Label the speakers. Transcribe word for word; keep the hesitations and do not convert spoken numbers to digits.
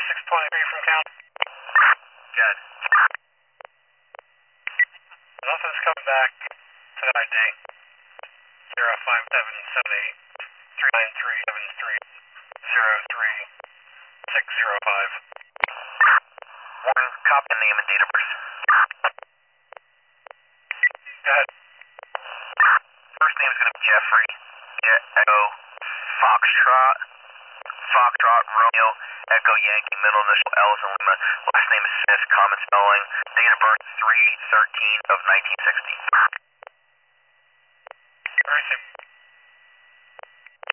Speaker 1: six twenty-three from count.
Speaker 2: Good.
Speaker 1: Nothing's coming back to the I D. zero five seven seven eight three nine three seven three zero three six zero five.
Speaker 2: Warren, copy the name and date of birth.
Speaker 1: Go ahead.
Speaker 2: First name is going to be Jeffrey. Je Echo Foxtrot. Foxtrot Romeo Echo Yankee. Middle initial L is in Lima. Last name is Smith. Common spelling. Date of birth three thirteen of nineteen sixty.
Speaker 1: Very simple.